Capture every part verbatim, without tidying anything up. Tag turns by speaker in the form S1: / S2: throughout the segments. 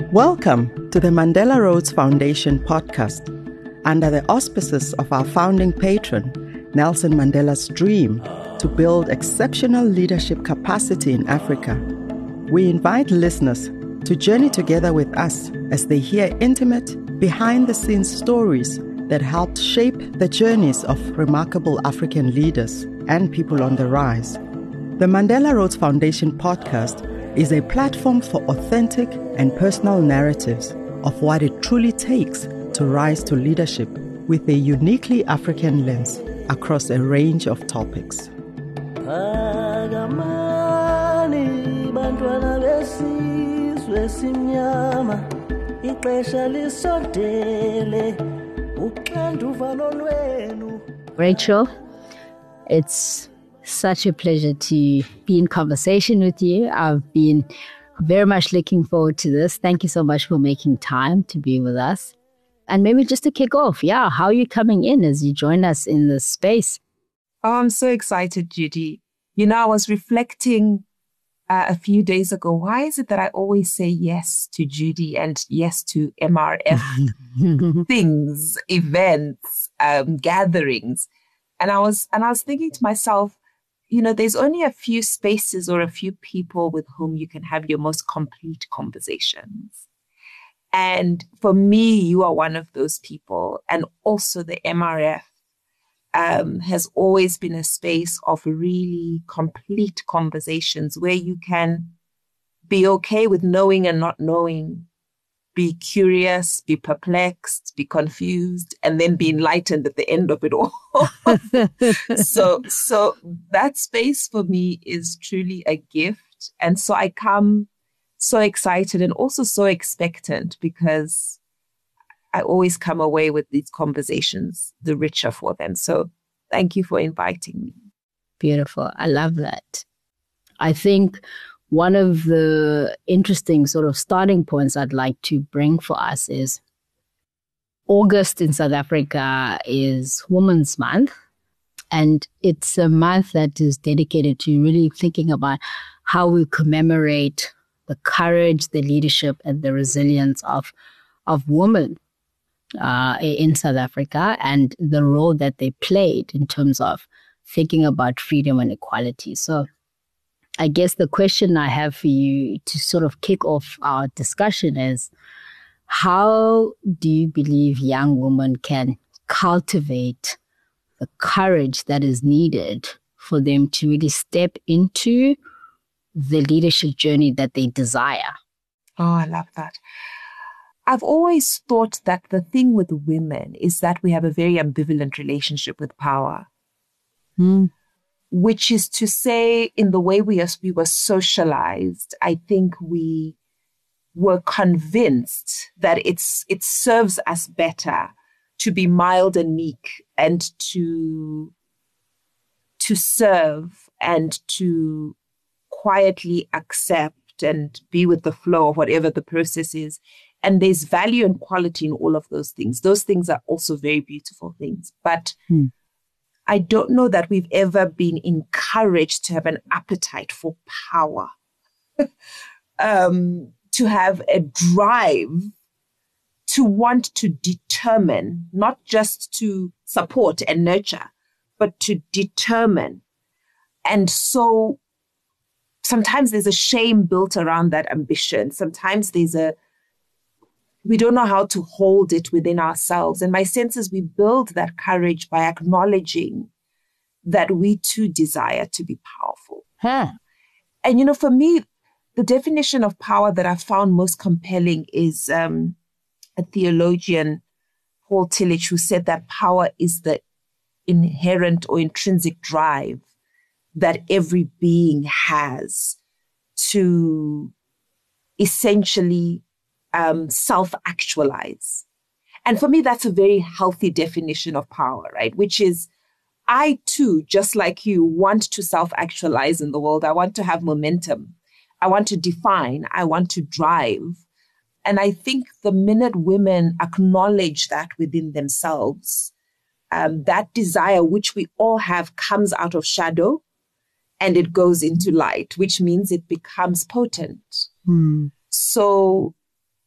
S1: Welcome to the Mandela Rhodes Foundation podcast, under the auspices of our founding patron, Nelson Mandela's dream to build exceptional leadership capacity in Africa. We invite listeners to journey together with us as they hear intimate, behind-the-scenes stories that helped shape the journeys of remarkable African leaders and people on the rise. The Mandela Rhodes Foundation podcast is a platform for authentic and personal narratives of what it truly takes to rise to leadership with a uniquely African lens across a range of topics.
S2: Rachel, it's such a pleasure to be in conversation with you. I've been very much looking forward to this. Thank you so much for making time to be with us. And maybe just to kick off, yeah, how are you coming in as you join us in this space?
S3: Oh, I'm so excited, Judy. You know, I was reflecting uh, a few days ago, why is it that I always say yes to Judy and yes to M R F things, events, um, gatherings? And I was and I was thinking to myself, you know, there's only a few spaces or a few people with whom you can have your most complete conversations. And for me, you are one of those people. And also the M R F um, has always been a space of really complete conversations where you can be okay with knowing and not knowing, be curious, be perplexed, be confused, and then be enlightened at the end of it all. so, so that space for me is truly a gift. And so I come so excited and also so expectant, because I always come away with these conversations the richer for them. So thank you for inviting me.
S2: Beautiful. I love that. I think one of the interesting sort of starting points I'd like to bring for us is August in South Africa is Women's Month. And it's a month that is dedicated to really thinking about how we commemorate the courage, the leadership, and the resilience of, of women uh, in South Africa, and the role that they played in terms of thinking about freedom and equality. So I guess the question I have for you to sort of kick off our discussion is, how do you believe young women can cultivate the courage that is needed for them to really step into the leadership journey that they desire?
S3: Oh, I love that. I've always thought that the thing with women is that we have a very ambivalent relationship with power.
S2: Hmm.
S3: Which is to say, in the way we, as we were socialized, I think we were convinced that it's it serves us better to be mild and meek and to, to serve and to quietly accept and be with the flow of whatever the process is. And there's value and quality in all of those things. Those things are also very beautiful things. But
S2: hmm.
S3: I don't know that we've ever been encouraged to have an appetite for power, um, to have a drive, to want to determine, not just to support and nurture, but to determine. And so sometimes there's a shame built around that ambition. Sometimes there's a, we don't know how to hold it within ourselves. And my sense is we build that courage by acknowledging that we too desire to be powerful.
S2: Huh.
S3: And, you know, for me, the definition of power that I found most compelling is um, a theologian, Paul Tillich, who said that power is the inherent or intrinsic drive that every being has to essentially Um, self-actualize. And for me, that's a very healthy definition of power, right? Which is, I too, just like you, want to self-actualize in the world. I want to have momentum. I want to define. I want to drive. And I think the minute women acknowledge that within themselves, um, that desire, which we all have, comes out of shadow and it goes into light, which means it becomes potent.
S2: Hmm.
S3: So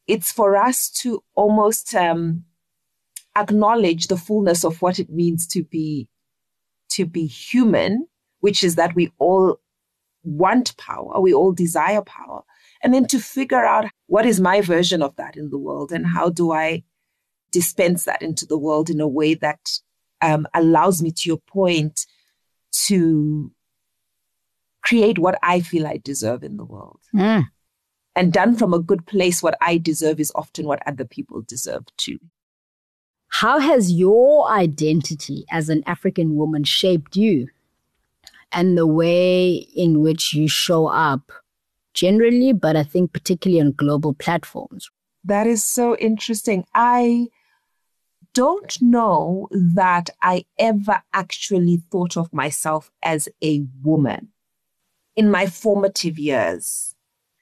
S3: it's for us to almost um, acknowledge the fullness of what it means to be to be human, which is that we all want power, we all desire power, and then to figure out what is my version of that in the world and how do I dispense that into the world in a way that um, allows me, to your point, to create what I feel I deserve in the world.
S2: Mm.
S3: And done from a good place, what I deserve is often what other people deserve too.
S2: How has your identity as an African woman shaped you and the way in which you show up generally, but I think particularly on global platforms?
S3: That is so interesting. I don't know that I ever actually thought of myself as a woman in my formative years.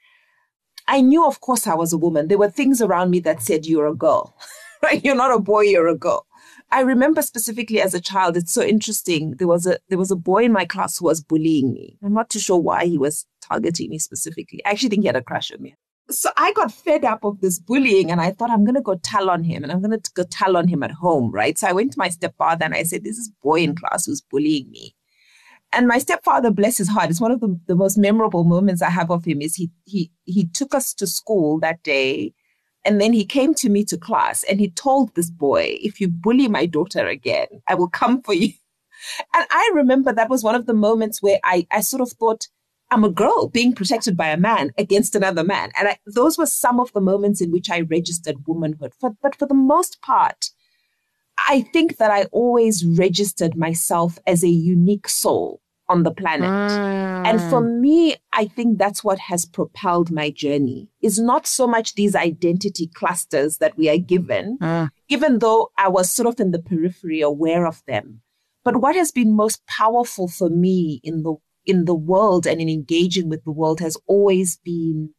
S3: I knew, of course, I was a woman. There were things around me that said, you're a girl, right? You're not a boy, you're a girl. I remember specifically as a child, it's so interesting. There was a there was a boy in my class who was bullying me. I'm not too sure why he was targeting me specifically. I actually think he had a crush on me. So I got fed up of this bullying and I thought, I'm going to go tell on him and I'm going to go tell on him at home, right? So I went to my stepfather and I said, this is boy in class who's bullying me. And my stepfather, bless his heart, it's one of the, the most memorable moments I have of him is he he he took us to school that day. And then he came to me to class and he told this boy, if you bully my daughter again, I will come for you. And I remember that was one of the moments where I, I sort of thought, I'm a girl being protected by a man against another man. And I, those were some of the moments in which I registered womanhood. For, but for the most part, I think that I always registered myself as a unique soul on the planet. Mm. And for me, I think that's what has propelled my journey, is not so much these identity clusters that we are given, mm. even though I was sort of in the periphery aware of them. But what has been most powerful for me in the in the world and in engaging with the world has always been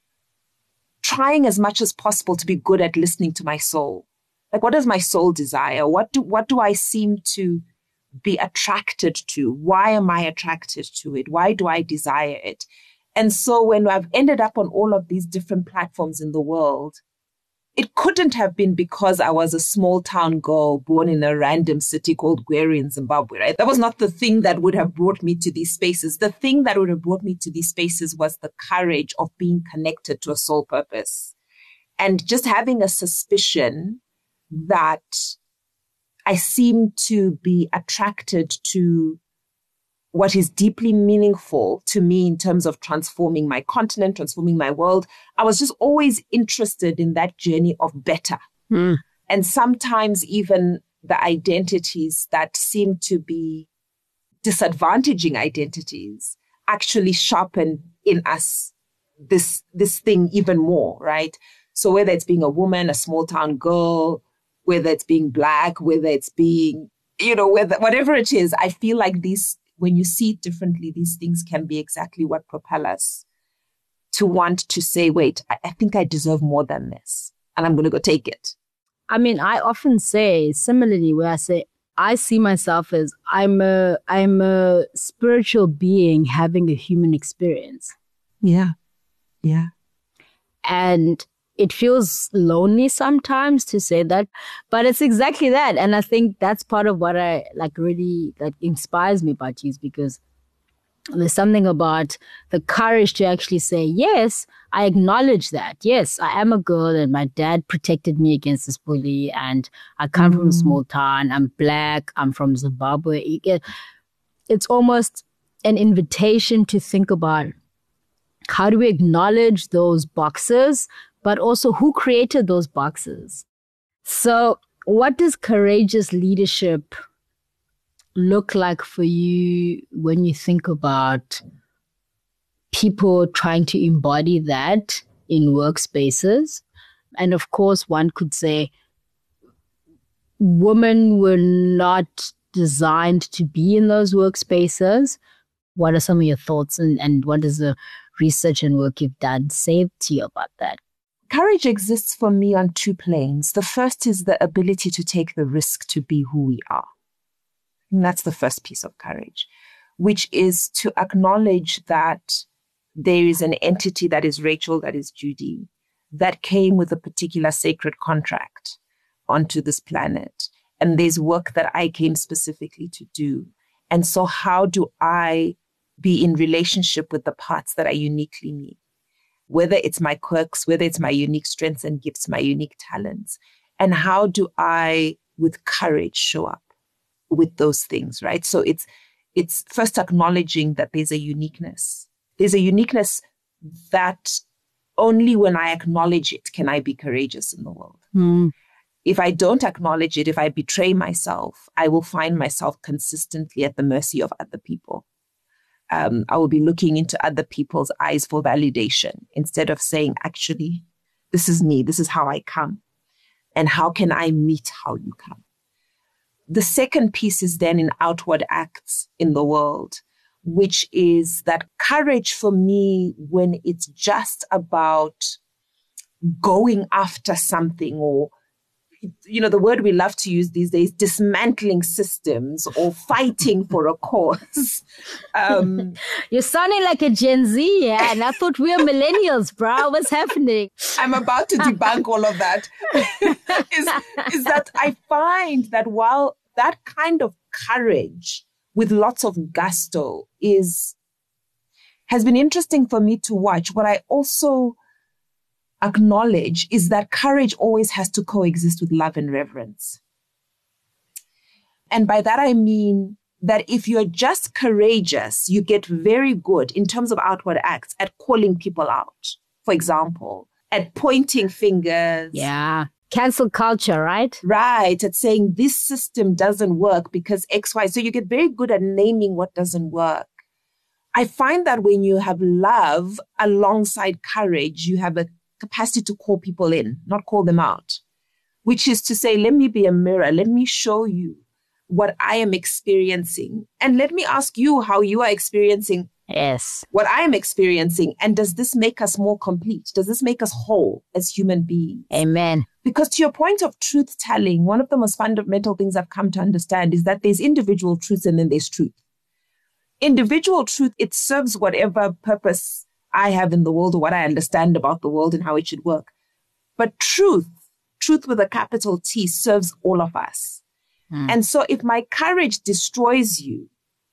S3: trying as much as possible to be good at listening to my soul. Like, what does my soul desire? What do what do I seem to be attracted to? Why am I attracted to it? Why do I desire it? And so when I've ended up on all of these different platforms in the world, it couldn't have been because I was a small town girl born in a random city called Gweri in Zimbabwe, right? That was not the thing that would have brought me to these spaces. The thing that would have brought me to these spaces was the courage of being connected to a soul purpose and just having a suspicion that I seem to be attracted to what is deeply meaningful to me in terms of transforming my continent, transforming my world. I was just always interested in that journey of better. Mm. And sometimes even the identities that seem to be disadvantaging identities actually sharpen in us this, this thing even more, right? So whether it's being a woman, a small town girl, whether it's being Black, whether it's being, you know, whether, whatever it is, I feel like these, when you see it differently, these things can be exactly what propel us to want to say, wait, I, I think I deserve more than this, and I'm going to go take it.
S2: I mean, I often say similarly where I say, I see myself as I'm a, I'm a spiritual being having a human experience.
S3: Yeah. Yeah.
S2: And it feels lonely sometimes to say that, but it's exactly that. And I think that's part of what I like really like inspires me about you, is because there's something about the courage to actually say, yes, I acknowledge that. Yes, I am a girl and my dad protected me against this bully and I come mm. from a small town. I'm Black. I'm from Zimbabwe. You get, it's almost an invitation to think about how do we acknowledge those boxes, but also who created those boxes. So what does courageous leadership look like for you when you think about people trying to embody that in workspaces? And of course, one could say women were not designed to be in those workspaces. What are some of your thoughts, and, and what does the research and work you've done say to you about that?
S3: Courage exists for me on two planes. The first is the ability to take the risk to be who we are. And that's the first piece of courage, which is to acknowledge that there is an entity that is Rachel, that is Judy, that came with a particular sacred contract onto this planet. And there's work that I came specifically to do. And so how do I be in relationship with the parts that are uniquely me? Whether it's my quirks, whether it's my unique strengths and gifts, my unique talents. And how do I, with courage, show up with those things, right? So it's it's first acknowledging that there's a uniqueness. There's a uniqueness that only when I acknowledge it can I be courageous in the world.
S2: Mm.
S3: If I don't acknowledge it, if I betray myself, I will find myself consistently at the mercy of other people. Um, I will be looking into other people's eyes for validation instead of saying, actually, this is me. This is how I come. And how can I meet how you come? The second piece is then in outward acts in the world, which is that courage for me when it's just about going after something or, you know, the word we love to use these days, dismantling systems or fighting for a cause. Um,
S2: You're sounding like a Gen Z, yeah, and I thought we were millennials, bro. What's happening?
S3: I'm about to debunk all of that. is, is that I find that while that kind of courage with lots of gusto is has been interesting for me to watch, what I also acknowledge is that courage always has to coexist with love and reverence. And by that, I mean that if you're just courageous, you get very good in terms of outward acts at calling people out, for example, at pointing fingers.
S2: Yeah. Cancel culture, right?
S3: Right. At saying this system doesn't work because X, Y. So you get very good at naming what doesn't work. I find that when you have love alongside courage, you have a capacity to call people in, not call them out, which is to say, let me be a mirror. Let me show you what I am experiencing. And let me ask you how you are experiencing
S2: yes.
S3: what I am experiencing. And does this make us more complete? Does this make us whole as human beings?
S2: Amen.
S3: Because to your point of truth telling, one of the most fundamental things I've come to understand is that there's individual truths and then there's truth. Individual truth, it serves whatever purpose I have in the world or what I understand about the world and how it should work. But truth, truth with a capital T, serves all of us. Mm. And so if my courage destroys you,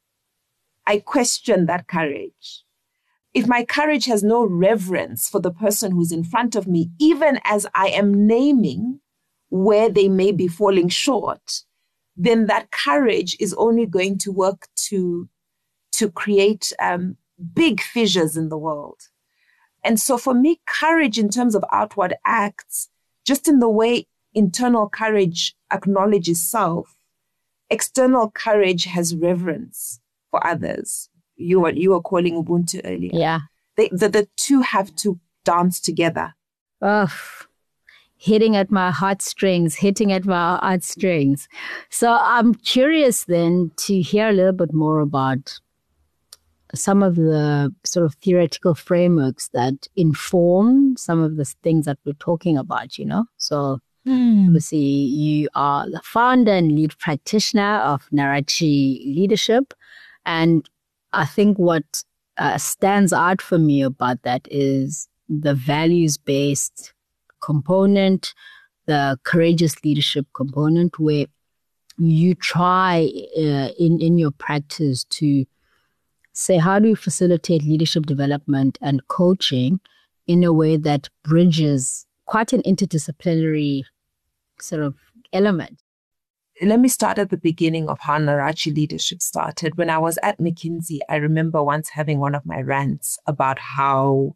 S3: I question that courage. If my courage has no reverence for the person who's in front of me, even as I am naming where they may be falling short, then that courage is only going to work to, to create um, big fissures in the world. And so for me, courage in terms of outward acts, just in the way internal courage acknowledges self, external courage has reverence for others. You were, you were calling Ubuntu earlier.
S2: Yeah.
S3: They, the, the two have to dance together.
S2: Oh, hitting at my heartstrings, hitting at my heartstrings. So I'm curious then to hear a little bit more about some of the sort of theoretical frameworks that inform some of the things that we're talking about, you know? So mm. obviously you are the founder and lead practitioner of Narachi Leadership. And I think what uh, stands out for me about that is the values-based component, the courageous leadership component, where you try uh, in, in your practice to say, how do you facilitate leadership development and coaching in a way that bridges quite an interdisciplinary sort of element?
S3: Let me start at the beginning of how Narachi Leadership started. When I was at McKinsey, I remember once having one of my rants about how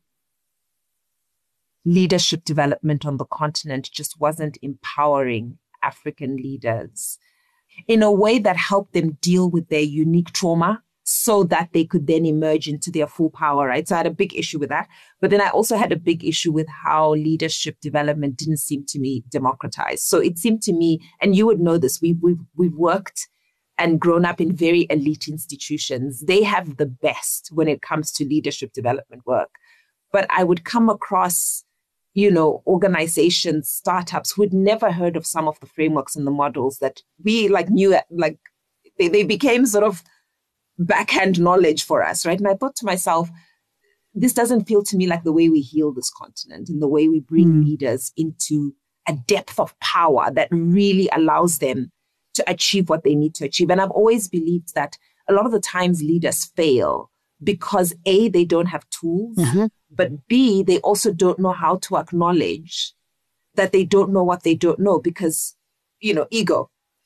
S3: leadership development on the continent just wasn't empowering African leaders in a way that helped them deal with their unique trauma so that they could then emerge into their full power, right? So I had a big issue with that. But then I also had a big issue with how leadership development didn't seem to me democratized. So it seemed to me, and you would know this, we've, we've, we've worked and grown up in very elite institutions. They have the best when it comes to leadership development work. But I would come across, you know, organizations, startups who had never heard of some of the frameworks and the models that we like knew, like they, they became sort of backhand knowledge for us, right? And I thought to myself, this doesn't feel to me like the way we heal this continent and the way we bring mm. leaders into a depth of power that really allows them to achieve what they need to achieve. And I've always believed that a lot of the times leaders fail because A, they don't have tools, mm-hmm. but B, they also don't know how to acknowledge that they don't know what they don't know because, you know, ego.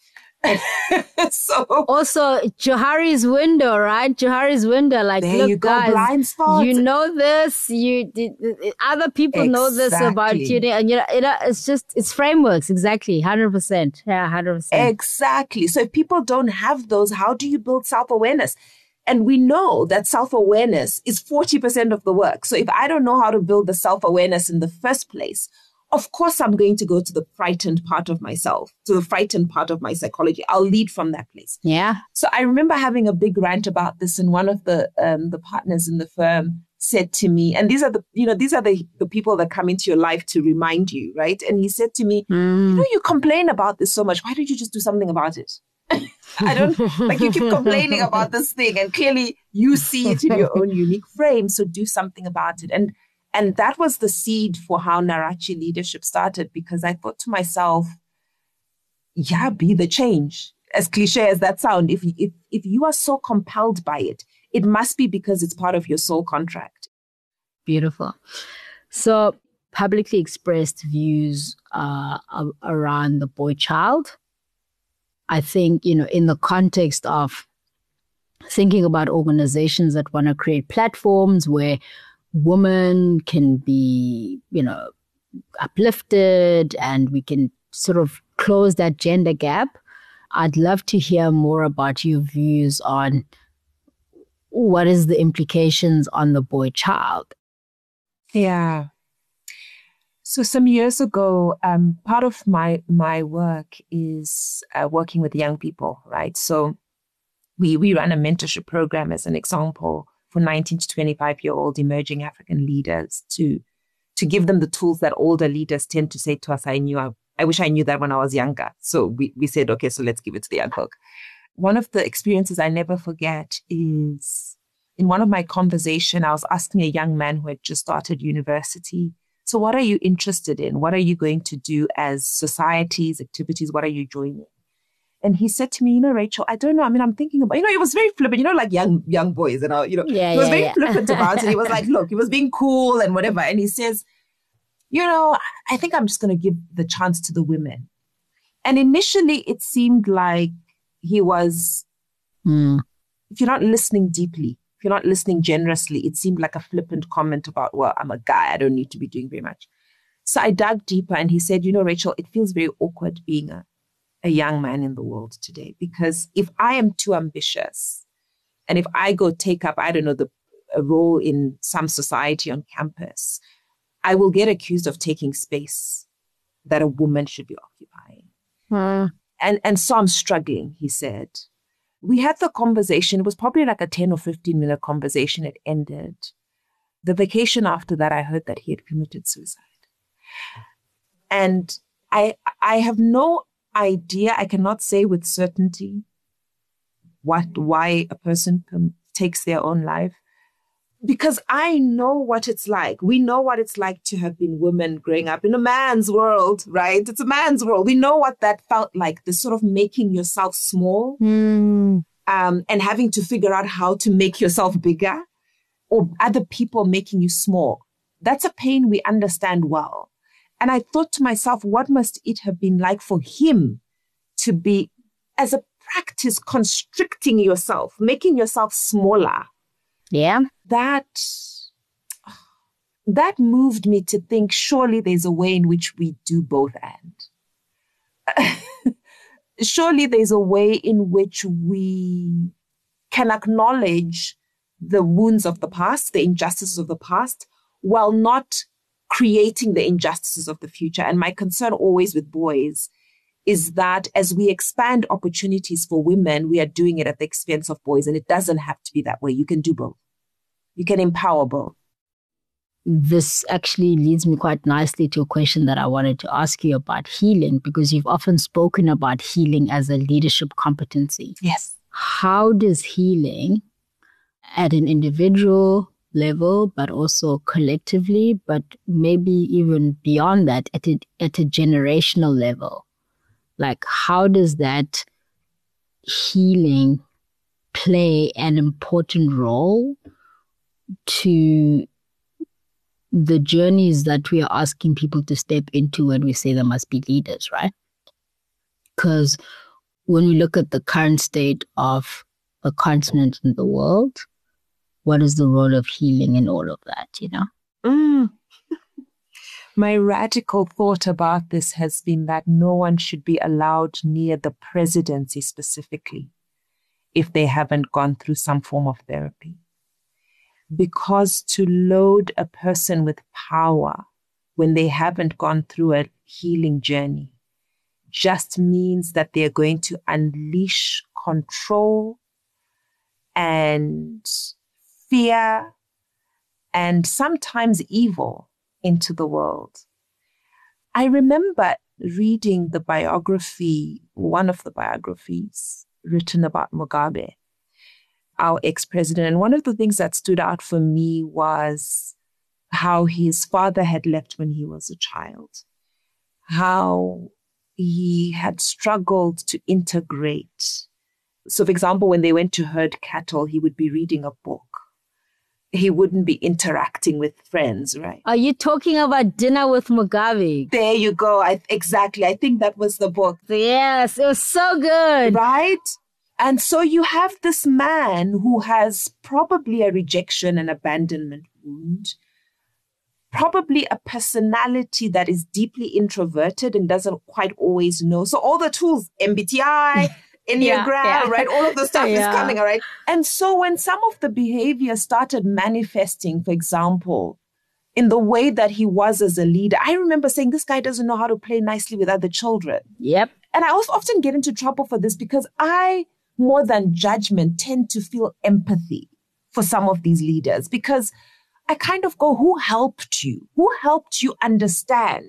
S3: So
S2: also Johari's window, right? Johari's window, like,
S3: there
S2: look,
S3: you go,
S2: guys,
S3: blind spot.
S2: You know this, you other people exactly. know this about you, and you know, it, it's just it's frameworks, exactly, one hundred percent, yeah, one hundred percent,
S3: exactly. So if people don't have those, how do you build self-awareness? And we know that self-awareness is forty percent of the work. So if I don't know how to build the self-awareness in the first place, of course, I'm going to go to the frightened part of myself, to the frightened part of my psychology. I'll lead from that place.
S2: Yeah.
S3: So I remember having a big rant about this, and one of the um, the partners in the firm said to me, and these are the you know these are the, the people that come into your life to remind you, right? And he said to me, mm. you know, you complain about this so much. Why don't you just do something about it? I don't like you keep complaining about this thing, and clearly you see it in your own unique frame. So do something about it. And And that was the seed for how Narachi Leadership started, because I thought to myself, yeah, be the change. As cliche as that sound, if, if, if you are so compelled by it, it must be because it's part of your soul contract.
S2: Beautiful. So publicly expressed views uh, around the boy child. I think, you know, in the context of thinking about organizations that want to create platforms where women can be, you know, uplifted and we can sort of close that gender gap. I'd love to hear more about your views on what is the implications on the boy child.
S3: Yeah. So some years ago, um, part of my my work is uh, working with young people, right? So we we run a mentorship program as an example for nineteen to twenty-five-year-old emerging African leaders to to give them the tools that older leaders tend to say to us, I knew, I, I wish I knew that when I was younger. So we, we said, okay, so let's give it to the young folk. One of the experiences I never forget is in one of my conversations, I was asking a young man who had just started university, so what are you interested in? What are you going to do as societies, activities? What are you joining? And he said to me, you know, Rachel, I don't know. I mean, I'm thinking about, you know, he was very flippant, you know, like young young boys, and all, you know,
S2: yeah,
S3: he was
S2: yeah,
S3: very
S2: yeah.
S3: flippant about it. He was like, look, he was being cool and whatever. And he says, you know, I think I'm just going to give the chance to the women. And initially it seemed like he was,
S2: mm.
S3: if you're not listening deeply, if you're not listening generously, it seemed like a flippant comment about, well, I'm a guy, I don't need to be doing very much. So I dug deeper and he said, you know, Rachel, it feels very awkward being a a young man in the world today, because if I am too ambitious and if I go take up, I don't know, the a role in some society on campus, I will get accused of taking space that a woman should be occupying.
S2: Mm.
S3: And, and so I'm struggling, he said. We had the conversation. It was probably like a ten or fifteen minute conversation. It ended. The vacation after that, I heard that he had committed suicide. And I I have no idea, I cannot say with certainty what why a person com- takes their own life, because I know what it's like. We know what it's like to have been women growing up in a man's world, right? It's a man's world. We know what that felt like, this sort of making yourself small
S2: mm.
S3: um, and having to figure out how to make yourself bigger, or other people making you small. That's a pain we understand well. And I thought to myself, what must it have been like for him to be, as a practice, constricting yourself, making yourself smaller?
S2: Yeah.
S3: That, that moved me to think, surely there's a way in which we do both and. Surely there's a way in which we can acknowledge the wounds of the past, the injustices of the past, while not creating the injustices of the future. And my concern always with boys is that as we expand opportunities for women, we are doing it at the expense of boys. And it doesn't have to be that way. You can do both. You can empower both.
S2: This actually leads me quite nicely to a question that I wanted to ask you about healing, because you've often spoken about healing as a leadership competency.
S3: Yes.
S2: How does healing at an individual, level, but also collectively, but maybe even beyond that at a, at a generational level. Like, how does that healing play an important role to the journeys that we are asking people to step into when we say there must be leaders, right? Because when we look at the current state of the continent and the world, what is the role of healing in all of that, you know?
S3: Mm. My radical thought about this has been that no one should be allowed near the presidency specifically if they haven't gone through some form of therapy. Because to load a person with power when they haven't gone through a healing journey just means that they're going to unleash control and fear and sometimes evil into the world. I remember reading the biography, one of the biographies written about Mugabe, our ex-president. And one of the things that stood out for me was how his father had left when he was a child, how he had struggled to integrate. So, for example, when they went to herd cattle, he would be reading a book. He wouldn't be interacting with friends, right?
S2: Are you talking about Dinner with Mugabe?
S3: There you go. I, exactly. I think that was the book.
S2: Yes, it was so good.
S3: Right? And so you have this man who has probably a rejection and abandonment wound, probably a personality that is deeply introverted and doesn't quite always know. So all the tools, M B T I, Enneagram,
S2: yeah, yeah.
S3: right? All of the stuff
S2: yeah.
S3: is coming, all right? And so when some of the behavior started manifesting, for example, in the way that he was as a leader, I remember saying, this guy doesn't know how to play nicely with other children.
S2: Yep.
S3: And I also often get into trouble for this because I, more than judgment, tend to feel empathy for some of these leaders because I kind of go, who helped you? Who helped you understand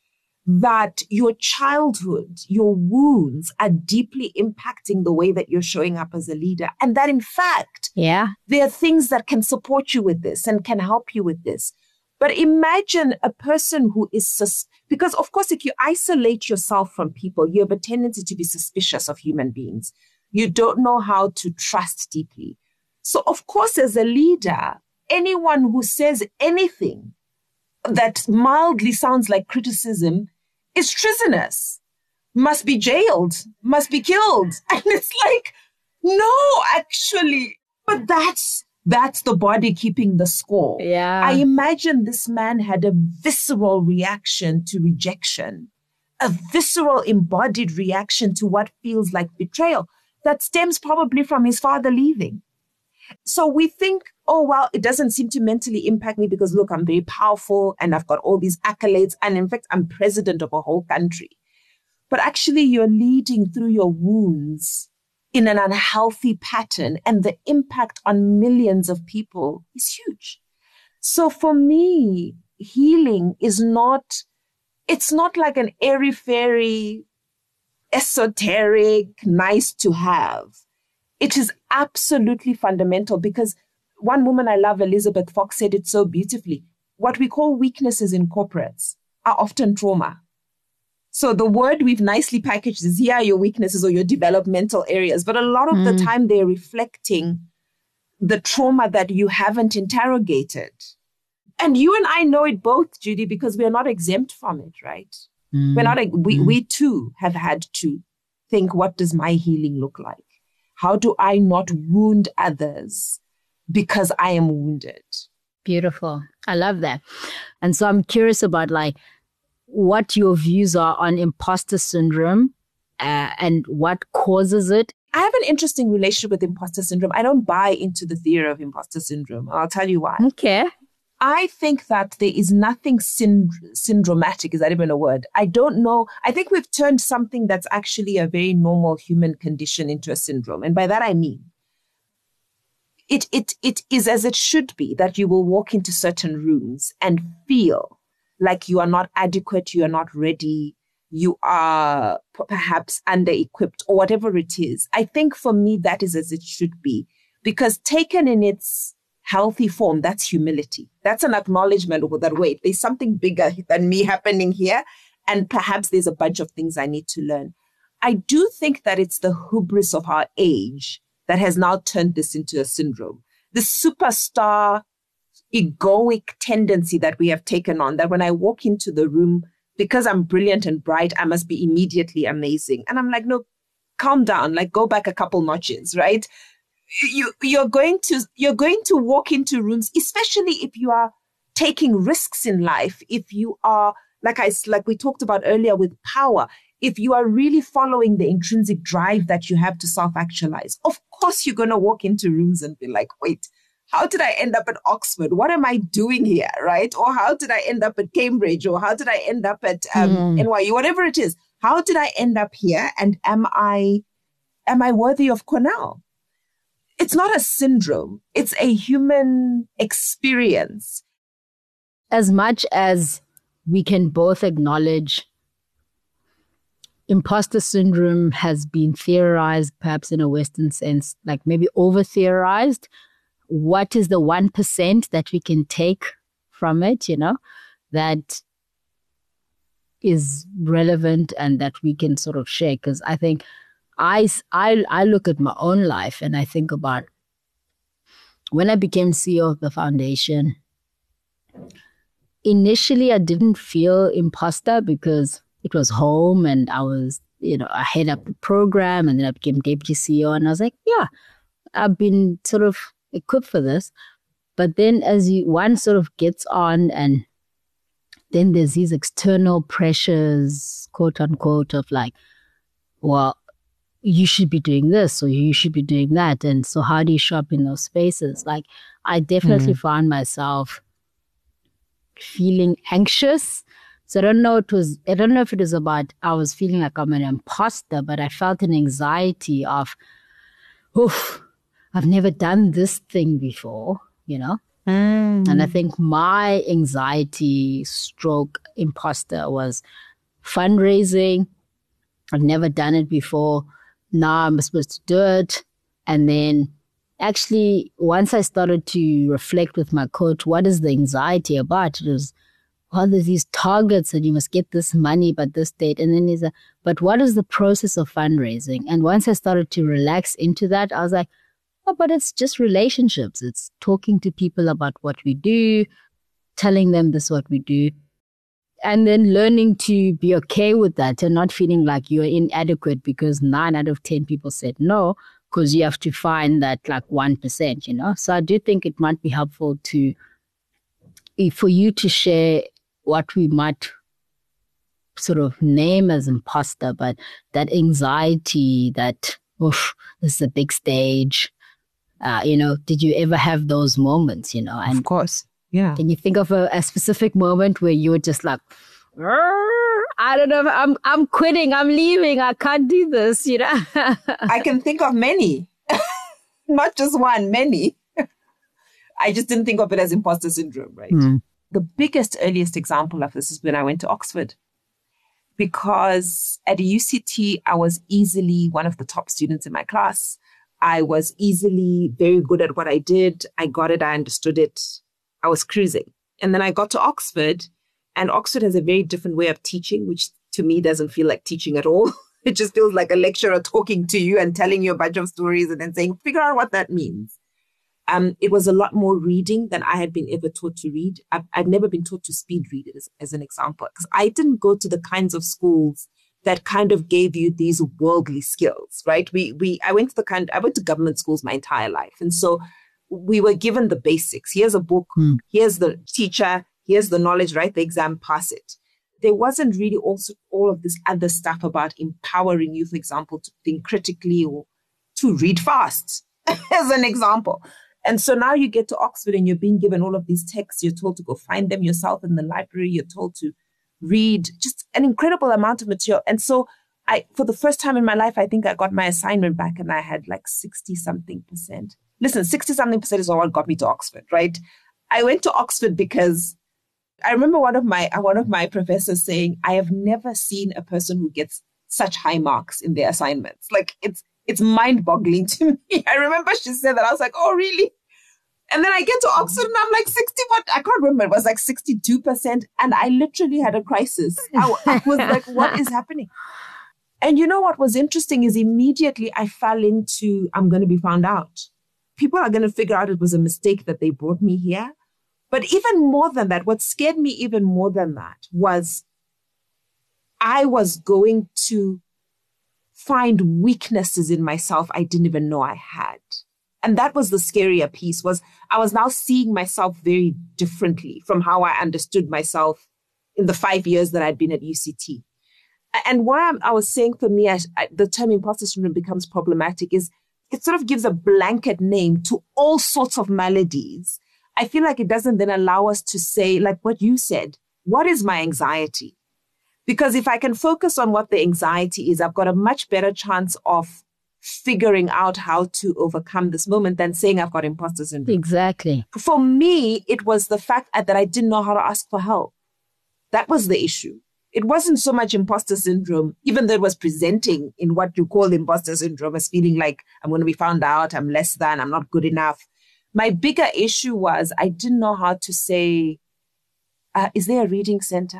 S3: that your childhood, your wounds are deeply impacting the way that you're showing up as a leader? And that in fact,
S2: yeah,
S3: there are things that can support you with this and can help you with this. But imagine a person who is, sus- because of course, if you isolate yourself from people, you have a tendency to be suspicious of human beings. You don't know how to trust deeply. So of course, as a leader, anyone who says anything that mildly sounds like criticism is treasonous, must be jailed, must be killed. And it's like, no, actually, but that's, that's the body keeping the score.
S2: Yeah.
S3: I imagine this man had a visceral reaction to rejection, a visceral embodied reaction to what feels like betrayal that stems probably from his father leaving. So we think, oh, well, it doesn't seem to mentally impact me because, look, I'm very powerful and I've got all these accolades. And in fact, I'm president of a whole country. But actually, you're leading through your wounds in an unhealthy pattern. And the impact on millions of people is huge. So for me, healing is not, it's not like an airy-fairy, esoteric, nice to have. It is absolutely fundamental because one woman I love, Elizabeth Fox, said it so beautifully. What we call weaknesses in corporates are often trauma. So the word we've nicely packaged is here are your weaknesses or your developmental areas. But a lot of mm. the time they're reflecting the trauma that you haven't interrogated. And you and I know it both, Judy, because we're not exempt from it, right? Mm. We're not, we, mm. we too have had to think, what does my healing look like? How do I not wound others because I am wounded?
S2: Beautiful. I love that. And so I'm curious about like what your views are on imposter syndrome uh, and what causes it.
S3: I have an interesting relationship with imposter syndrome. I don't buy into the theory of imposter syndrome. I'll tell you why.
S2: Okay.
S3: I think that there is nothing synd- syndromatic. Is that even a word? I don't know. I think we've turned something that's actually a very normal human condition into a syndrome. And by that, I mean, it, it, it is as it should be that you will walk into certain rooms and feel like you are not adequate, you are not ready, you are p- perhaps under-equipped or whatever it is. I think for me, that is as it should be, because taken in its healthy form, that's humility. That's an acknowledgement of that, wait, there's something bigger than me happening here. And perhaps there's a bunch of things I need to learn. I do think that it's the hubris of our age that has now turned this into a syndrome. The superstar egoic tendency that we have taken on, that when I walk into the room, because I'm brilliant and bright, I must be immediately amazing. And I'm like, no, calm down, like go back a couple notches, right? You, you're going to, you're going to walk into rooms, especially if you are taking risks in life, if you are, like I, like we talked about earlier with power, if you are really following the intrinsic drive that you have to self-actualize, of course you're going to walk into rooms and be like, wait, how did I end up at Oxford? What am I doing here, right? Or how did I end up at Cambridge? Or how did I end up at um, mm. N Y U? Whatever it is. How did I end up here? And am I, am I worthy of Cornell? It's not a syndrome. It's a human experience.
S2: As much as we can both acknowledge imposter syndrome has been theorized, perhaps in a Western sense, like maybe over-theorized, what is the one percent that we can take from it, you know, that is relevant and that we can sort of share? Because I think I, I, I look at my own life and I think about when I became C E O of the foundation. Initially, I didn't feel imposter because it was home and I was, you know, I head up the program and then I became deputy C E O and I was like, yeah, I've been sort of equipped for this. But then as you, one sort of gets on and then there's these external pressures, quote unquote, of like, well, you should be doing this or you should be doing that. And so how do you show up in those spaces? Like I definitely mm. found myself feeling anxious. So I don't know it was I don't know if it was about I was feeling like I'm an imposter, but I felt an anxiety of, oof, I've never done this thing before, you know? Mm. And I think my anxiety stroke imposter was fundraising. I've never done it before. Now I'm supposed to do it. And then actually, once I started to reflect with my coach, what is the anxiety about? It was, well, there's these targets and you must get this money by this date. And then there's a, but what is the process of fundraising? And once I started to relax into that, I was like, oh, but it's just relationships. It's talking to people about what we do, telling them this is what we do. And then learning to be okay with that and not feeling like you're inadequate because nine out of ten people said no, because you have to find that like one percent, you know? So I do think it might be helpful to, for you to share what we might sort of name as imposter, but that anxiety that, oof, this is a big stage. Uh, you know, did you ever have those moments, you know? And
S3: of course, yeah.
S2: Can you think of a, a specific moment where you were just like, I don't know, I'm I'm quitting, I'm leaving, I can't do this, you know?
S3: I can think of many, not just one, many. I just didn't think of it as imposter syndrome, right? Mm. The biggest, earliest example of this is when I went to Oxford. Because at U C T, I was easily one of the top students in my class. I was easily very good at what I did. I got it, I understood it. I was cruising. And then I got to Oxford, and Oxford has a very different way of teaching, which to me doesn't feel like teaching at all. It just feels like a lecturer talking to you and telling you a bunch of stories and then saying, figure out what that means. Um, it was a lot more reading than I had been ever taught to read. I've, I'd never been taught to speed read as, as an example, because I didn't go to the kinds of schools that kind of gave you these worldly skills, right? We, we, I went to the kind, I went to government schools my entire life. And so we were given the basics. Here's a book. Mm. Here's the teacher. Here's the knowledge, write the exam, pass it. There wasn't really also all of this other stuff about empowering you, for example, to think critically or to read fast, as an example. And so now you get to Oxford and you're being given all of these texts. You're told to go find them yourself in the library. You're told to read just an incredible amount of material. And so I, for the first time in my life, I think I got my assignment back and I had like sixty something percent. Listen, sixty something percent is all what got me to Oxford, right? I went to Oxford because I remember one of my, one of my professors saying, I have never seen a person who gets such high marks in their assignments. Like it's, it's mind boggling to me. I remember she said that. I was like, oh, really? And then I get to Oxford and I'm like sixty-one. I can't remember. It was like sixty-two percent. And I literally had a crisis. I, I was like, what is happening? And you know what was interesting is immediately I fell into, I'm going to be found out. People are going to figure out it was a mistake that they brought me here. But even more than that, what scared me even more than that was I was going to find weaknesses in myself I didn't even know I had. And that was the scarier piece, was I was now seeing myself very differently from how I understood myself in the five years that I'd been at U C T. And why I'm, I was saying for me, I, I, the term imposter syndrome becomes problematic is it sort of gives a blanket name to all sorts of maladies. I feel like it doesn't then allow us to say, like what you said, what is my anxiety? Because if I can focus on what the anxiety is, I've got a much better chance of figuring out how to overcome this moment than saying I've got imposter syndrome.
S2: Exactly.
S3: For me, it was the fact that I didn't know how to ask for help. That was the issue. It wasn't so much imposter syndrome, even though it was presenting in what you call imposter syndrome as feeling like I'm going to be found out, I'm less than, I'm not good enough. My bigger issue was I didn't know how to say, uh, is there a reading center?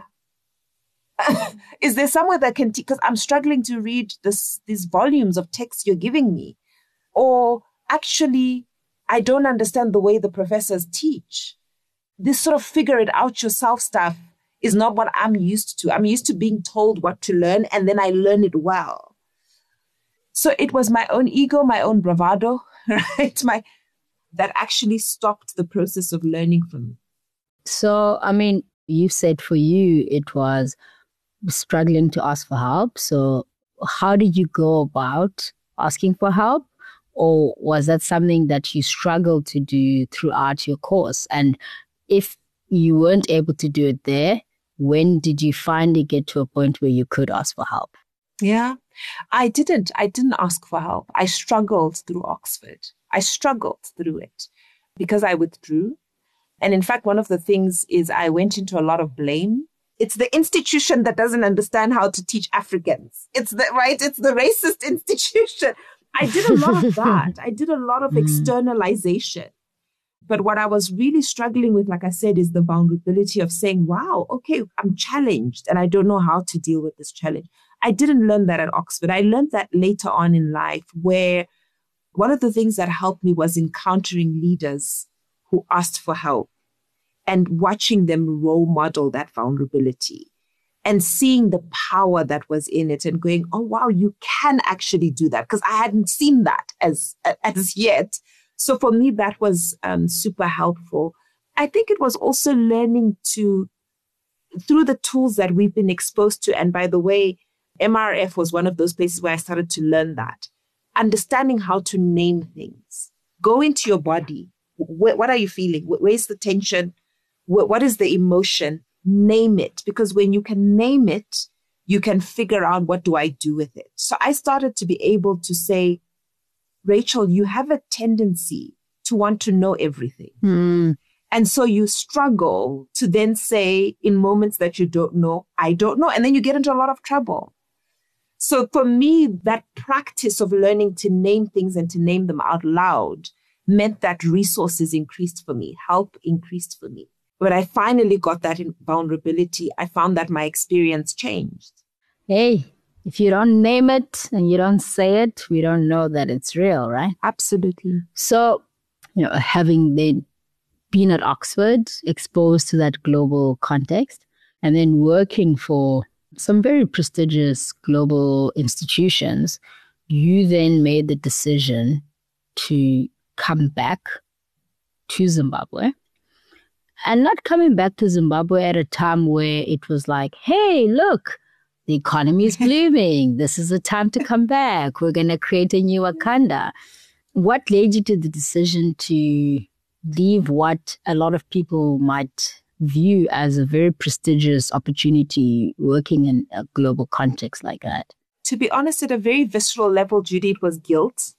S3: Is there somewhere that can teach? Because I'm struggling to read this, these volumes of text you're giving me. Or actually, I don't understand the way the professors teach. This sort of figure it out yourself stuff is not what I'm used to. I'm used to being told what to learn and then I learn it well. So it was my own ego, my own bravado, right? My that actually stopped the process of learning for me.
S2: So, I mean, you said for you, it was struggling to ask for help. So how did you go about asking for help? Or was that something that you struggled to do throughout your course? And if you weren't able to do it there, when did you finally get to a point where you could ask for help?
S3: Yeah, I didn't. I didn't ask for help. I struggled through Oxford. I struggled through it because I withdrew. And in fact, one of the things is I went into a lot of blame. It's the institution that doesn't understand how to teach Africans. It's the, right? It's the racist institution. I did a lot of that. I did a lot of externalization. But what I was really struggling with, like I said, is the vulnerability of saying, wow, okay, I'm challenged and I don't know how to deal with this challenge. I didn't learn that at Oxford. I learned that later on in life, where one of the things that helped me was encountering leaders who asked for help and watching them role model that vulnerability and seeing the power that was in it and going, oh, wow, you can actually do that. Because I hadn't seen that as, as yet. So for me, that was um, super helpful. I think it was also learning to, through the tools that we've been exposed to. And by the way, M R F was one of those places where I started to learn that. Understanding how to name things. Go into your body. Wh- what are you feeling? Where's the tension? Wh- what is the emotion? Name it. Because when you can name it, you can figure out, what do I do with it? So I started to be able to say, Rachel, you have a tendency to want to know everything.
S2: Mm.
S3: And so you struggle to then say in moments that you don't know, I don't know. And then you get into a lot of trouble. So for me, that practice of learning to name things and to name them out loud meant that resources increased for me, help increased for me. When I finally got that in vulnerability, I found that my experience changed.
S2: Hey, if you don't name it and you don't say it, we don't know that it's real, right?
S3: Absolutely.
S2: So, you know, having then been at Oxford, exposed to that global context, and then working for some very prestigious global institutions, you then made the decision to come back to Zimbabwe. And not coming back to Zimbabwe at a time where it was like, hey, look, the economy is blooming. This is the time to come back. We're going to create a new Wakanda. What led you to the decision to leave what a lot of people might view as a very prestigious opportunity working in a global context like that?
S3: To be honest, at a very visceral level, Judy, it was guilt.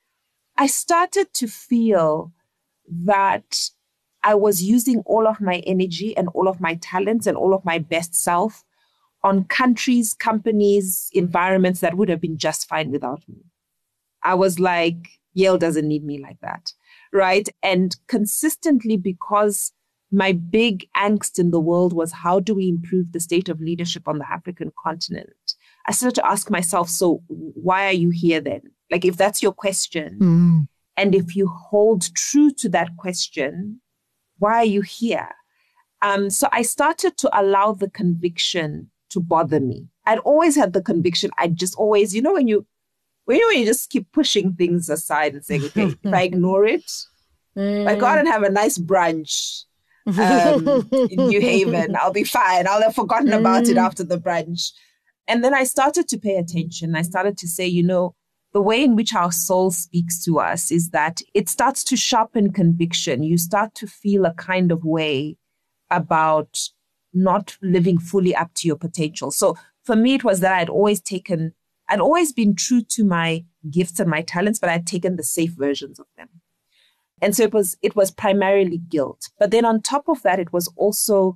S3: I started to feel that I was using all of my energy and all of my talents and all of my best self on countries, companies, environments that would have been just fine without me. I was like, Yale doesn't need me like that, right? And consistently, because my big angst in the world was, how do we improve the state of leadership on the African continent? I started to ask myself, so why are you here then? Like, if that's your question,
S2: Mm.
S3: and if you hold true to that question, why are you here? Um, so I started to allow the conviction to bother me. I'd always had the conviction. I just always, you know, when you, when you, when you just keep pushing things aside and saying, okay, if I ignore it, if I go out and have a nice brunch um, in New Haven, I'll be fine. I'll have forgotten about it after the brunch. And then I started to pay attention. I started to say, you know, the way in which our soul speaks to us is that it starts to sharpen conviction. You start to feel a kind of way about not living fully up to your potential. So for me, it was that I'd always taken, I'd always been true to my gifts and my talents, but I'd taken the safe versions of them. And so it was, it was primarily guilt. But then on top of that, it was also,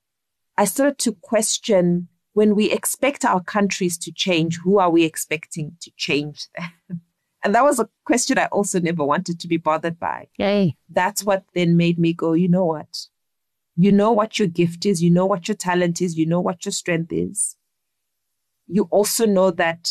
S3: I started to question, when we expect our countries to change, who are we expecting to change them? And that was a question I also never wanted to be bothered by.
S2: Yay.
S3: That's what then made me go, you know what? You know what your gift is. You know what your talent is. You know what your strength is. You also know that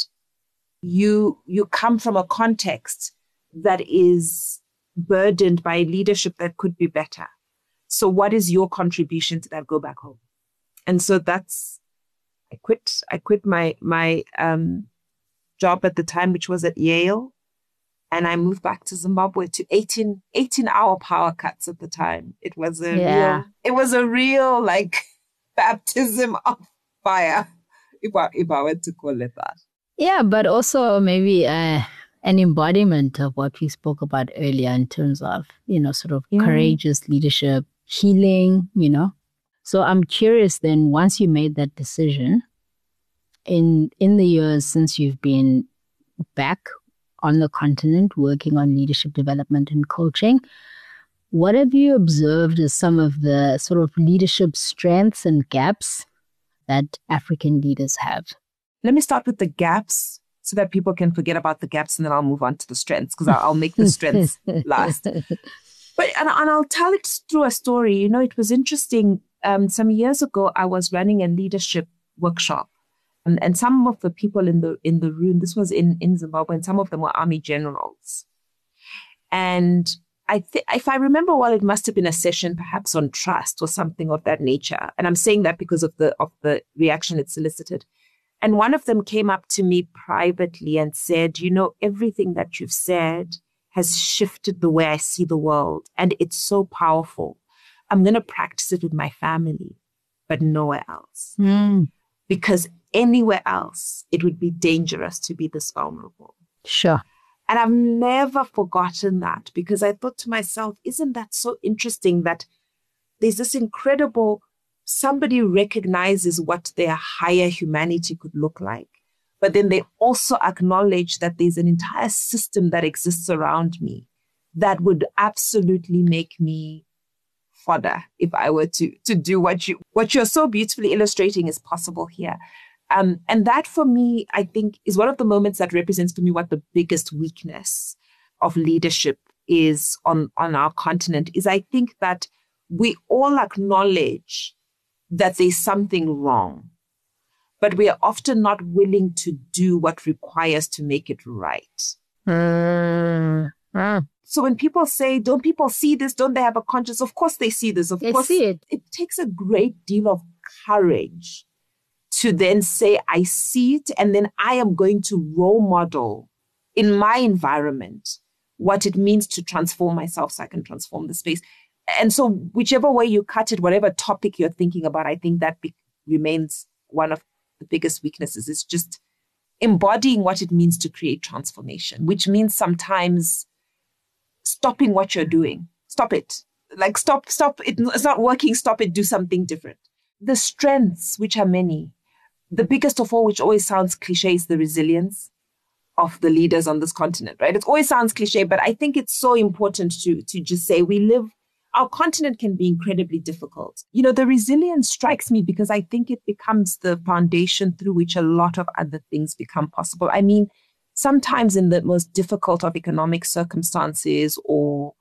S3: you, you come from a context that is burdened by leadership that could be better. So what is your contribution to that? Go back home. And so that's, I quit, I quit my, my, um, job at the time, which was at Yale. And I moved back to Zimbabwe to eighteen, eighteen hour power cuts at the time. It was a
S2: Yeah.
S3: real, it was a real like baptism of fire, if I, if I were to call it that.
S2: Yeah, but also maybe uh, an embodiment of what we spoke about earlier in terms of, you know, sort of
S3: Yeah.
S2: courageous leadership, healing, you know. So I'm curious then, once you made that decision, in in the years since you've been back on the continent working on leadership development and coaching, what have you observed as some of the sort of leadership strengths and gaps that African leaders have?
S3: Let me start with the gaps so that people can forget about the gaps, and then I'll move on to the strengths, because I'll, I'll make the strengths last. But and, and I'll tell it through a story. You know, it was interesting. Um, some years ago, I was running a leadership workshop. And, and some of the people in the in the room, this was in, in Zimbabwe, and some of them were army generals. And I th- if I remember well, it must have been a session perhaps on trust or something of that nature. And I'm saying that because of the of the reaction it solicited. And one of them came up to me privately and said, you know, everything that you've said has shifted the way I see the world. And it's so powerful. I'm going to practice it with my family, but nowhere else.
S2: Mm.
S3: Because anywhere else, it would be dangerous to be this vulnerable.
S2: Sure.
S3: And I've never forgotten that, because I thought to myself, isn't that so interesting that there's this incredible, somebody recognizes what their higher humanity could look like, but then they also acknowledge that there's an entire system that exists around me that would absolutely make me fodder if I were to to do what you what you're so beautifully illustrating is possible here. Um, and that for me, I think, is one of the moments that represents for me what the biggest weakness of leadership is on, on our continent, is I think that we all acknowledge that there's something wrong, but we are often not willing to do what requires to make it right.
S2: Mm. Mm.
S3: So when people say, don't people see this? Don't they have a conscience? Of course they see this. Of
S2: They
S3: course
S2: see it.
S3: It takes a great deal of courage to then say, I see it, and then I am going to role model in my environment what it means to transform myself so I can transform the space. And so whichever way you cut it, whatever topic you're thinking about, I think that be- remains one of the biggest weaknesses. It's just embodying what it means to create transformation, which means sometimes stopping what you're doing. Stop it. Like, stop, stop. It, it's not working. Stop it. Do something different. The strengths, which are many, the biggest of all, which always sounds cliche, is the resilience of the leaders on this continent, right? It always sounds cliche, but I think it's so important to, to just say we live, our continent can be incredibly difficult. You know, the resilience strikes me because I think it becomes the foundation through which a lot of other things become possible. I mean, sometimes in the most difficult of economic circumstances or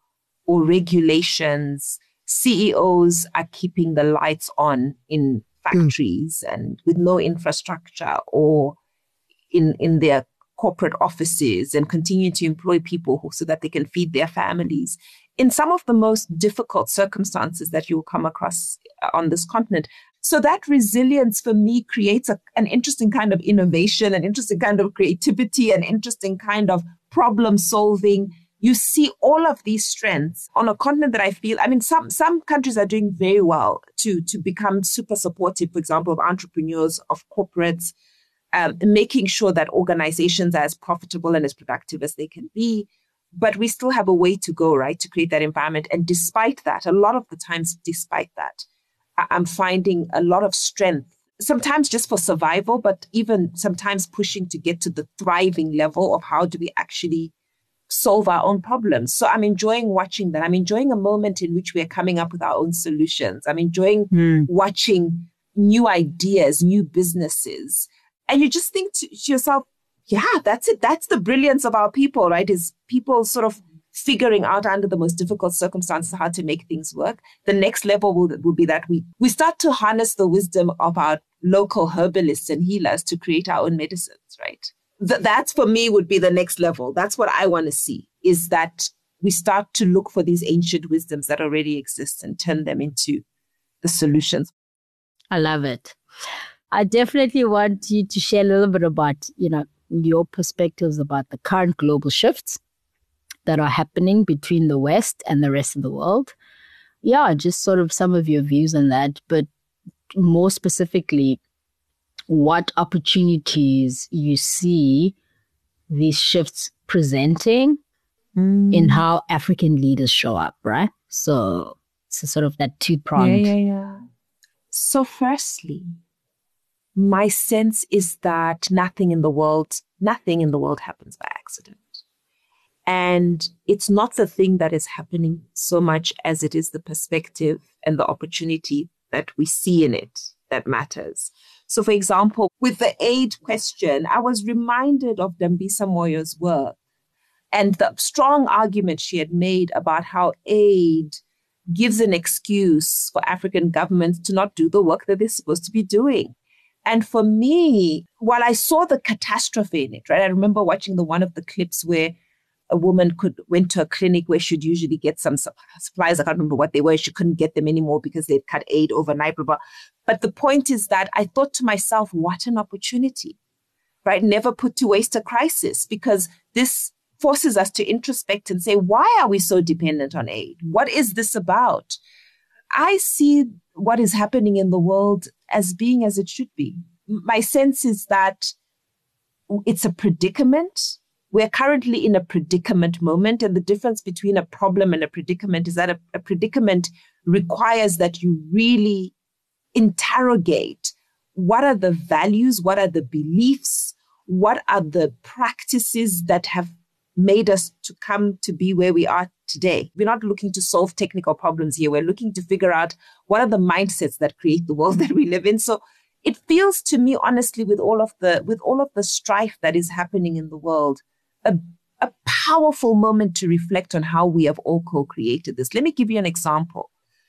S3: or regulations. C E Os are keeping the lights on in factories mm. and with no infrastructure, or in, in their corporate offices, and continue to employ people who, so that they can feed their families in some of the most difficult circumstances that you'll come across on this continent. So that resilience for me creates a, an interesting kind of innovation, an interesting kind of creativity, an interesting kind of problem solving. You see all of these strengths on a continent that I feel, I mean, some, some countries are doing very well to, to become super supportive, for example, of entrepreneurs, of corporates, um, making sure that organizations are as profitable and as productive as they can be. But we still have a way to go, right, to create that environment. And despite that, a lot of the times, despite that, I'm finding a lot of strength, sometimes just for survival, but even sometimes pushing to get to the thriving level of how do we actually solve our own problems. So I'm enjoying watching that. I'm enjoying a moment in which we are coming up with our own solutions. I'm enjoying mm. watching new ideas, new businesses. And you just think to yourself, yeah, that's it. That's the brilliance of our people, right? Is people sort of figuring out under the most difficult circumstances how to make things work. The next level will, will be that we, we start to harness the wisdom of our local herbalists and healers to create our own medicines, right? Th- that's for me would be the next level. That's what I want to see, is that we start to look for these ancient wisdoms that already exist and turn them into the solutions.
S2: I love it. I definitely want you to share a little bit about, you know, your perspectives about the current global shifts that are happening between the West and the rest of the world. Yeah, just sort of some of your views on that, but more specifically, what opportunities you see these shifts presenting mm. in how African leaders show up, right? So it's sort of that two-pronged.
S3: Yeah, yeah, yeah. So firstly, my sense is that nothing in the world, nothing in the world happens by accident. And it's not the thing that is happening so much as it is the perspective and the opportunity that we see in it that matters. So, for example, with the aid question, I was reminded of Dambisa Moyo's work and the strong argument she had made about how aid gives an excuse for African governments to not do the work that they're supposed to be doing. And for me, while I saw the catastrophe in it, right, I remember watching the one of the clips where a woman could went to a clinic where she'd usually get some supplies. I can't remember what they were. She couldn't get them anymore because they'd cut aid overnight. Blah, blah. But the point is that I thought to myself, what an opportunity, right? Never put to waste a crisis, because this forces us to introspect and say, why are we so dependent on aid? What is this about? I see what is happening in the world as being as it should be. My sense is that it's a predicament. We're currently in a predicament moment, and the difference between a problem and a predicament is that a, a predicament requires that you really interrogate what are the values, what are the beliefs, what are the practices that have made us to come to be where we are today. We're not looking to solve technical problems here. We're looking to figure out what are the mindsets that create the world that we live in. So it feels to me, honestly, with all of the with all of the strife that is happening in the world, a, a powerful moment to reflect on how we have all co-created this. Let me give you an example.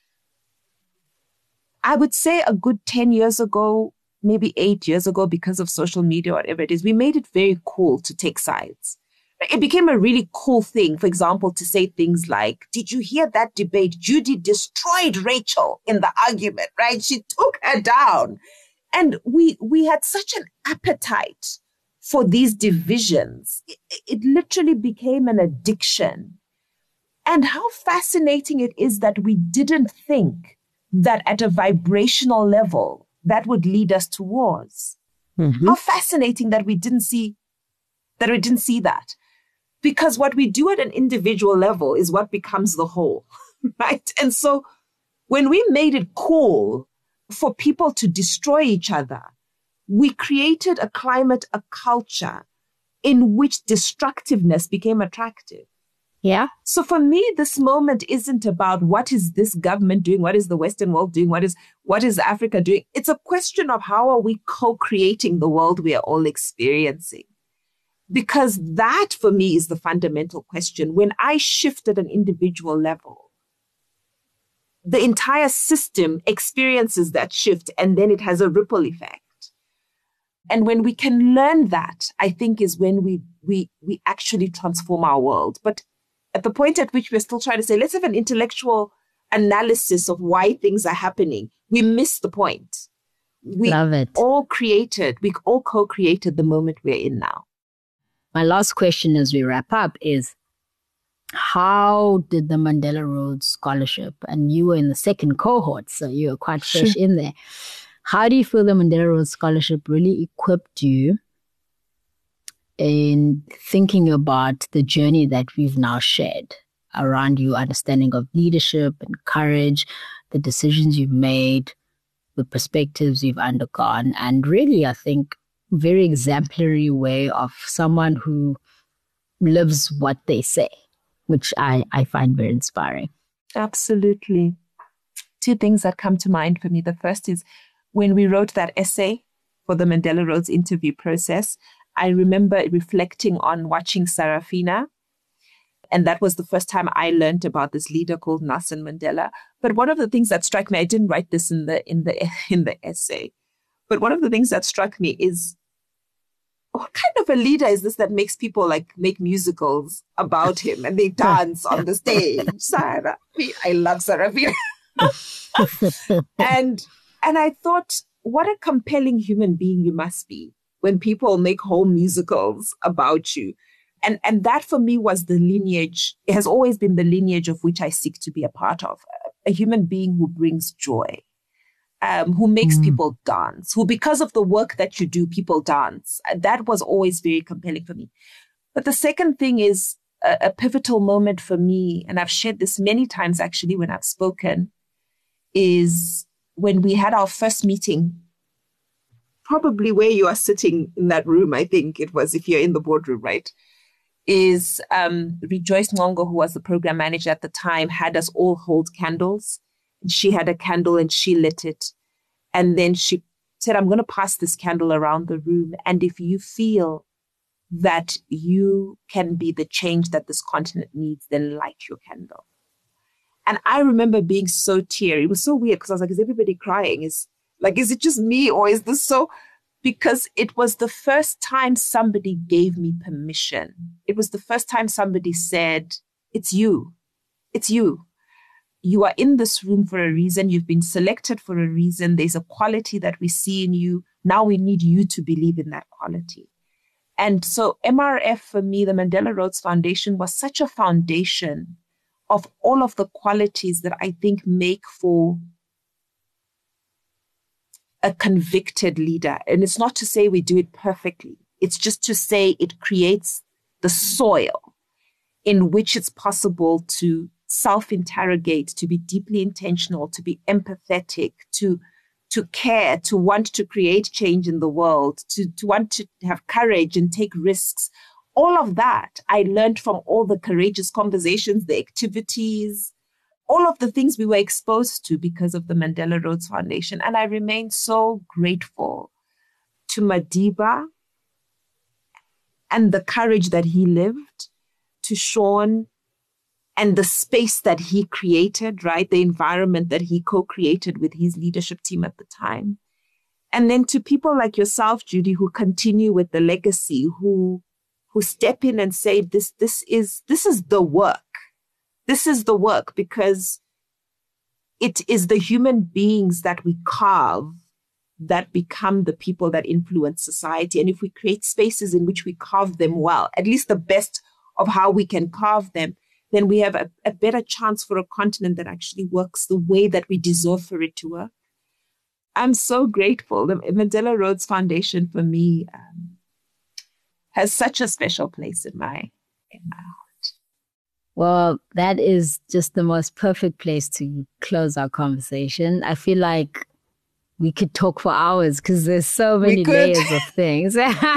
S3: I would say a good ten years ago, maybe eight years ago, because of social media, whatever it is, we made it very cool to take sides. It became a really cool thing, for example, to say things like, did you hear that debate? Judy destroyed Rachel in the argument, right? She took her down. And we we had such an appetite for these divisions. It, it literally became an addiction. And how fascinating it is that we didn't think that at a vibrational level, that would lead us to wars. Mm-hmm. How fascinating that we didn't see that we didn't see that. Because what we do at an individual level is what becomes the whole, right? And so when we made it cool for people to destroy each other, we created a climate, a culture in which destructiveness became attractive.
S2: Yeah.
S3: So for me, this moment isn't about what is this government doing? What is the Western world doing? What is, what is Africa doing? It's a question of how are we co-creating the world we are all experiencing? Because that for me is the fundamental question. When I shift at an individual level, the entire system experiences that shift and then it has a ripple effect. And when we can learn that, I think is when we we we actually transform our world. But at the point at which we're still trying to say, let's have an intellectual analysis of why things are happening, we miss the point. We
S2: Love it.
S3: all created, we all co-created the moment we're in now.
S2: My last question as we wrap up is, how did the Mandela Rhodes Scholarship, and you were in the second cohort, so you were quite fresh
S3: Sure.
S2: in there. How do you feel the Mandela Rhodes Scholarship really equipped you in thinking about the journey that we've now shared around your understanding of leadership and courage, the decisions you've made, the perspectives you've undergone, and really, I think, very exemplary way of someone who lives what they say, which I, I find very inspiring.
S3: Absolutely. Two things that come to mind for me. The first is when we wrote that essay for the Mandela Rhodes interview process, I remember reflecting on watching Sarafina. And that was the first time I learned about this leader called Nelson Mandela. But one of the things that struck me, I didn't write this in the in the in the essay, but one of the things that struck me is, what kind of a leader is this that makes people like make musicals about him and they dance on the stage? Sarah, I love Sarafina. and and I thought, what a compelling human being you must be when people make whole musicals about you. And and that for me was the lineage, it has always been the lineage of which I seek to be a part of. A human being who brings joy, um, who makes mm. people dance, who because of the work that you do, people dance. That was always very compelling for me. But the second thing is a, a pivotal moment for me, and I've shared this many times actually when I've spoken, is when we had our first meeting, probably where you are sitting in that room, I think it was, if you're in the boardroom, right? Is um, Rejoice Ngongo, who was the program manager at the time, had us all hold candles. She had a candle and she lit it. And then she said, I'm going to pass this candle around the room. And if you feel that you can be the change that this continent needs, then light your candle. And I remember being so teary. It was so weird because I was like, is everybody crying? Is like, is it just me or is this so... Because it was the first time somebody gave me permission. It was the first time somebody said, it's you. It's you. You are in this room for a reason. You've been selected for a reason. There's a quality that we see in you. Now we need you to believe in that quality. And so M R F for me, the Mandela Rhodes Foundation, was such a foundation of all of the qualities that I think make for a convicted leader. And it's not to say we do it perfectly. It's just to say it creates the soil in which it's possible to self-interrogate, to be deeply intentional, to be empathetic, to, to care, to want to create change in the world, to, to want to have courage and take risks. All of that I learned from all the courageous conversations, the activities, all of the things we were exposed to because of the Mandela Rhodes Foundation. And I remain so grateful to Madiba and the courage that he lived, to Sean and the space that he created, right? The environment that he co-created with his leadership team at the time. And then to people like yourself, Judy, who continue with the legacy, who, who step in and say, this, this is, this is the work. This is the work, because it is the human beings that we carve that become the people that influence society. And if we create spaces in which we carve them well, at least the best of how we can carve them, then we have a, a better chance for a continent that actually works the way that we deserve for it to work. I'm so grateful. The Mandela Rhodes Foundation for me um, has such a special place in my, in my heart.
S2: Well, that is just the most perfect place to close our conversation. I feel like we could talk for hours because there's so many layers of things.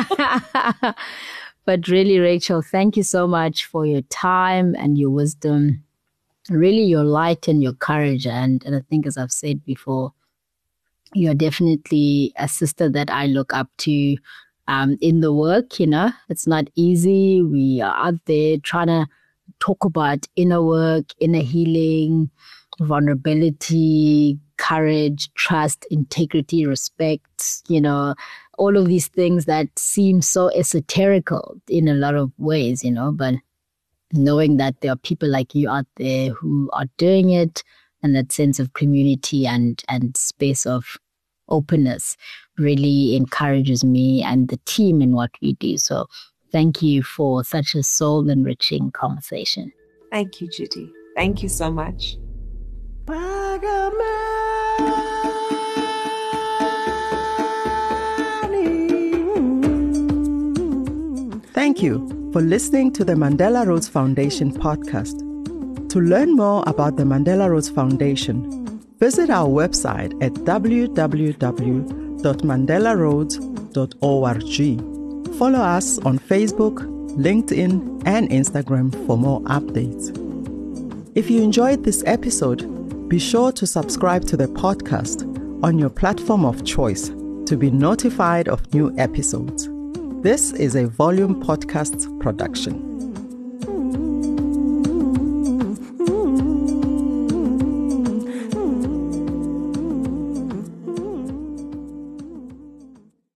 S2: But really, Rachel, thank you so much for your time and your wisdom, really your light and your courage. And, and I think, as I've said before, you're definitely a sister that I look up to. um, in the work, you know. It's not easy. We are out there trying to talk about inner work, inner healing, vulnerability, courage, trust, integrity, respect, you know, all of these things that seem so esoterical in a lot of ways, you know, but knowing that there are people like you out there who are doing it, and that sense of community and, and space of openness really encourages me and the team in what we do. So thank you for such a soul-enriching conversation.
S3: Thank you, Judy. Thank you so much.
S1: Thank you for listening to the Mandela Rhodes Foundation podcast. To learn more about the Mandela Rhodes Foundation, visit our website at w w w dot mandela rhodes dot org. Follow us on Facebook, LinkedIn, and Instagram for more updates. If you enjoyed this episode, be sure to subscribe to the podcast on your platform of choice to be notified of new episodes. This is a Volume Podcasts production.